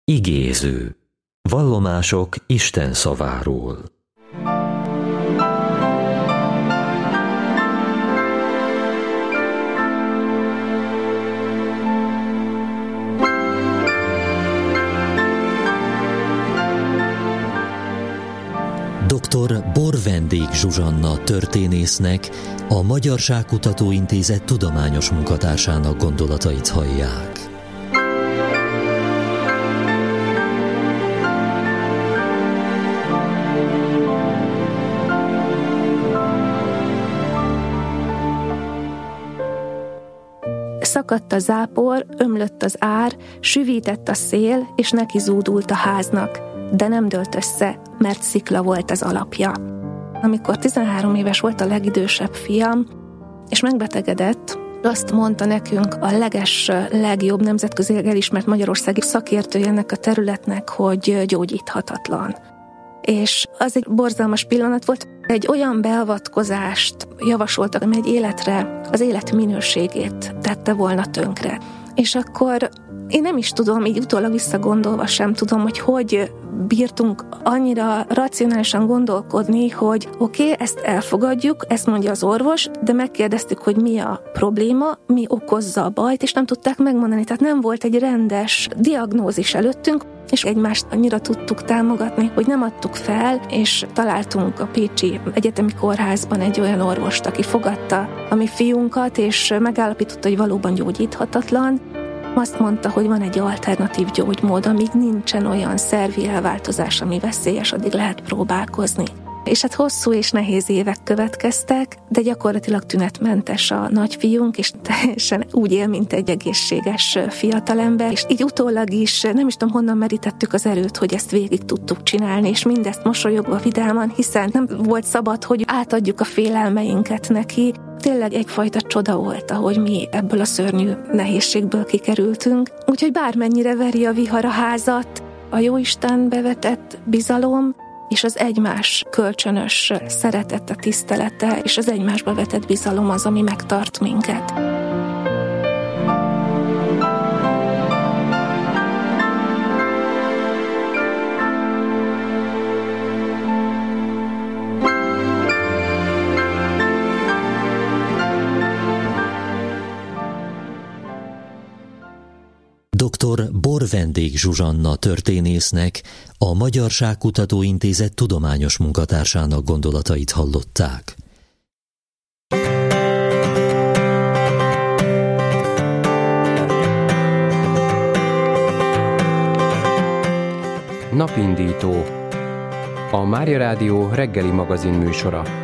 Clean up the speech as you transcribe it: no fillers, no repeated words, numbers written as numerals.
Igéző. Vallomások Isten szaváról. Dr. Bor-Vendég Zsuzsanna történésznek, a Magyarságkutató Intézet tudományos munkatársának gondolatait hallják. Szakadt a zápor, ömlött az ár, süvített a szél, és neki zúdult a háznak, de nem dőlt össze, mert szikla volt az alapja. Amikor 13 éves volt a legidősebb fiam, és megbetegedett, azt mondta nekünk a legjobb nemzetközileg elismert magyarországi szakértője ennek a területnek, hogy gyógyíthatatlan. És az egy borzalmas pillanat volt, egy olyan beavatkozást javasoltak, ami egy életre, az élet minőségét tette volna tönkre. És akkor én nem is tudom, így utólag visszagondolva sem tudom, hogy bírtunk annyira racionálisan gondolkodni, hogy oké, ezt elfogadjuk, ezt mondja az orvos, de megkérdeztük, hogy mi a probléma, mi okozza a bajt, és nem tudták megmondani. Tehát nem volt egy rendes diagnózis előttünk, és egymást annyira tudtuk támogatni, hogy nem adtuk fel, és találtunk a Pécsi Egyetemi Kórházban egy olyan orvost, aki fogadta a mi fiunkat, és megállapította, hogy valóban gyógyíthatatlan. Azt mondta, hogy van egy alternatív gyógymód, amíg nincsen olyan szervi elváltozás, ami veszélyes, addig lehet próbálkozni. És hát hosszú és nehéz évek következtek, de gyakorlatilag tünetmentes a nagyfiunk, és teljesen úgy él, mint egy egészséges fiatalember, és így utólag is nem is tudom, honnan merítettük az erőt, hogy ezt végig tudtuk csinálni, és mindezt mosolyogva, vidáman, hiszen nem volt szabad, hogy átadjuk a félelmeinket neki. Tényleg egyfajta csoda volt, ahogy mi ebből a szörnyű nehézségből kikerültünk. Úgyhogy bármennyire veri a vihar a házat, a Jóistenbe vetett bizalom, és az egymás kölcsönös szeretete, tisztelete, és az egymásba vetett bizalom az, ami megtart minket. Dr. Bor-Vendég Zsuzsanna történésznek, a Magyarságkutató Intézet tudományos munkatársának gondolatait hallották. Napindító. A Mária Rádió reggeli magazin műsora.